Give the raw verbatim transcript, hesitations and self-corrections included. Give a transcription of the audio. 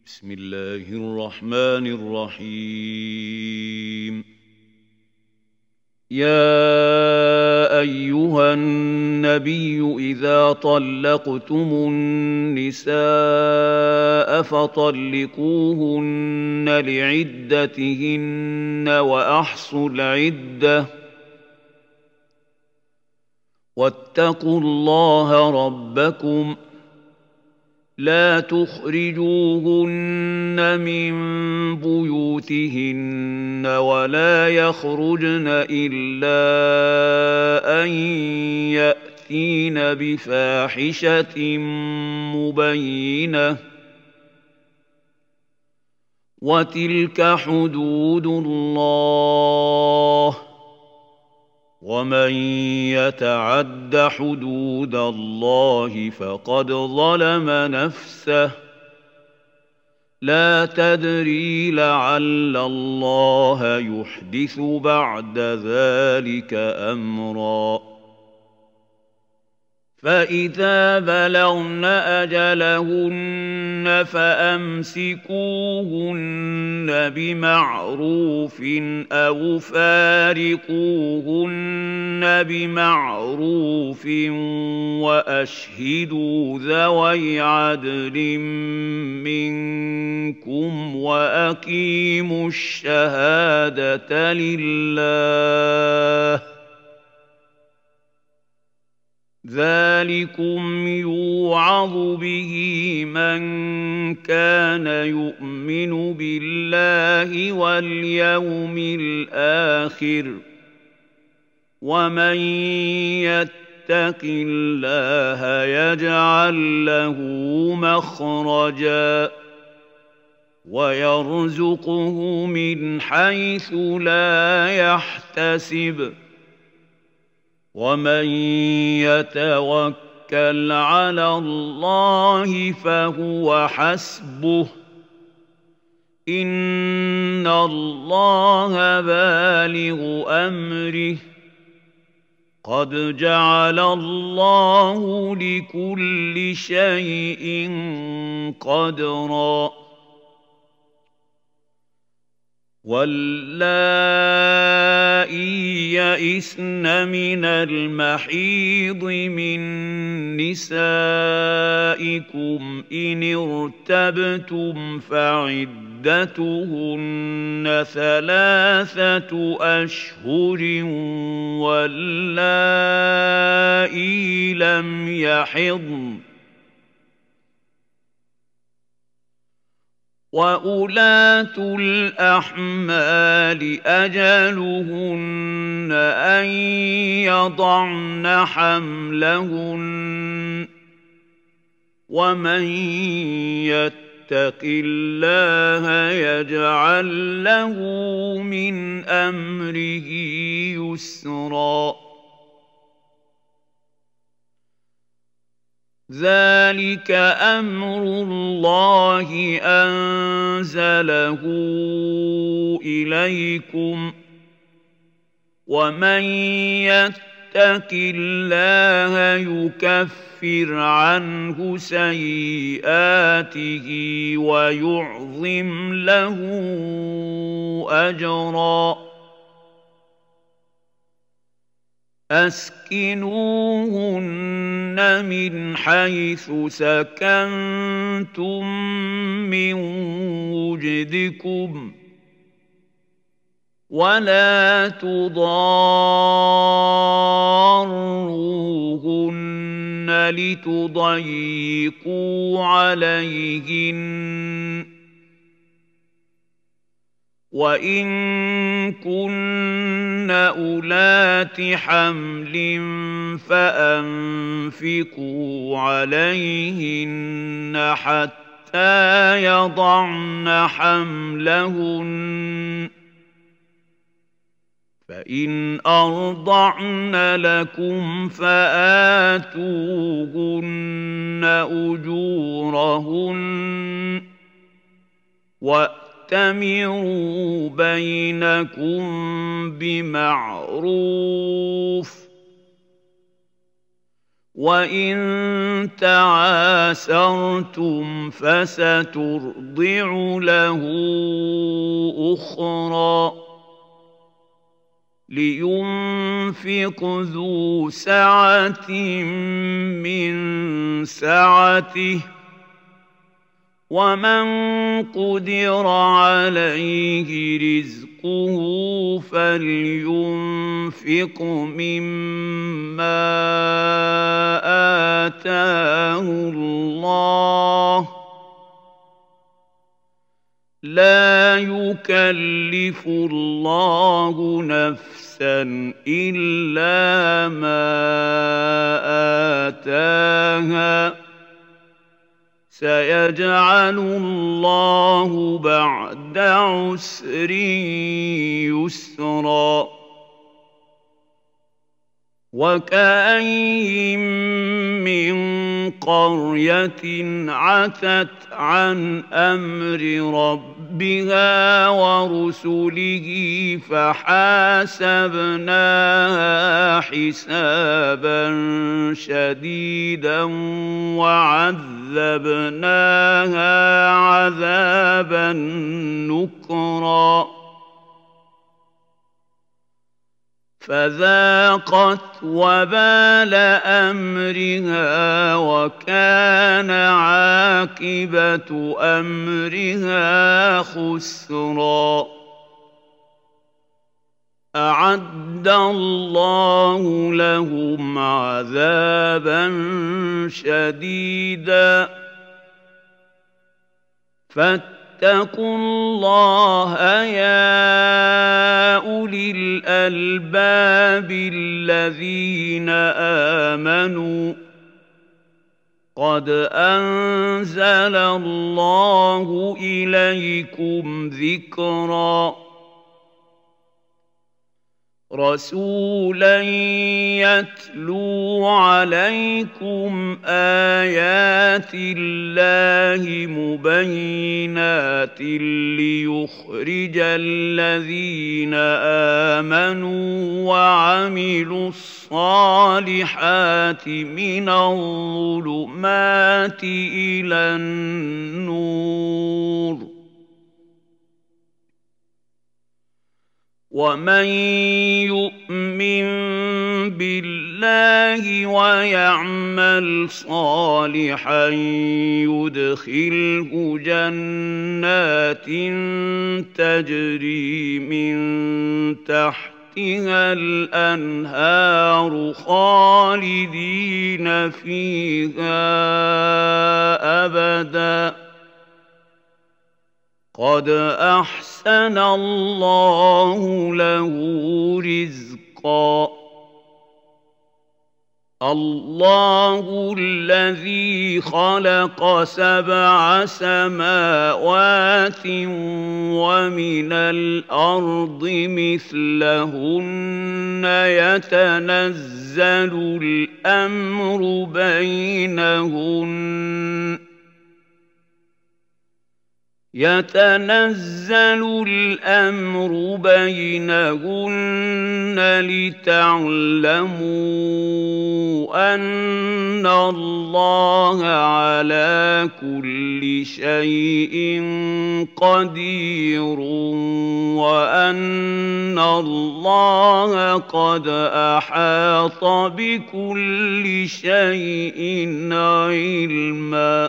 بسم الله الرحمن الرحيم. يا أيها النبي إذا طلقتم النساء فطلقوهن لعدتهن وأحصوا العدة واتقوا الله ربكم لا تخرجوهن من بيوتهن ولا يخرجن إلا أن يأتين بفاحشة مبينة وتلك حدود الله ومن يتعد حدود الله فقد ظلم نفسه لا تدري لعل الله يحدث بعد ذلك أمرا. فإذا بلغن أجلهن فأمسكوهن بمعروف أو فارقوهن بمعروف وأشهدوا ذوي عدل منكم وأقيموا الشهادة لله ذلكم يوعظ به من كان يؤمن بالله واليوم الآخر ومن يتق الله يجعل له مخرجا ويرزقه من حيث لا يحتسب ومن يتوكل على الله فهو حسبه إن الله بالغ أمره قد جعل الله لكل شيء قدرا. واللائي يئسن من المحيض من نسائكم إن ارتبتم فعدتهن ثلاثة أشهر واللائي لم يحضن وأولاة الأحمال أجلهن أن يضعن حملهن ومن يتق الله يجعل له من أمره يسرا. ذلك أمر الله أنزله إليكم ومن يتق الله يكفر عنه سيئاته ويعظم له أجرا. أسكنوهن من حيث سكنتم من وجدكم ولا تضاروهن لتضيقوا عليهن وإن كن أولات حمل فأنفقوا عليهن حتى يضعن حملهن فإن أرضعن لكم فآتوهن أجورهن وَأْتَمِرُوا بَيْنَكُمْ بِمَعْرُوفٍ وإن تعاسرتم فسترضع له أخرى لينفق ذو سعة من سعته ومن قدر عليه رزقه فلينفق مما آتاه الله لا يكلف الله نفسا إلا ما آتاها سيجعل الله بعد عسر يسرا وكأين من قرية عتت عن أمر ربها ورسله فحاسبناها حسابا شديدا وعذبناها عذابا نكرا فذاقت وبال أمرها وكان عاقبة أمرها خسرا أعد الله لهم عذابا شديدا فاتقوا الله يا أولي الألباب الذين آمنوا قد أنزل الله إليكم ذكرا رسولا يتلو عليكم آيات الله مبينات ليخرج الذين آمنوا وعملوا الصالحات من الظلمات إلى النور ومن يؤمن بالله ويعمل صالحا يدخله جنات تجري من تحتها الأنهار خالدين فيها أبداً قد أحسن الله له رزقا الله الذي خلق سبع سماوات ومن الأرض مثلهن يتنزل الأمر بينهن يتنزل الأمر بينهن لتعلموا أن الله على كل شيء قدير وأن الله قد أحاط بكل شيء علما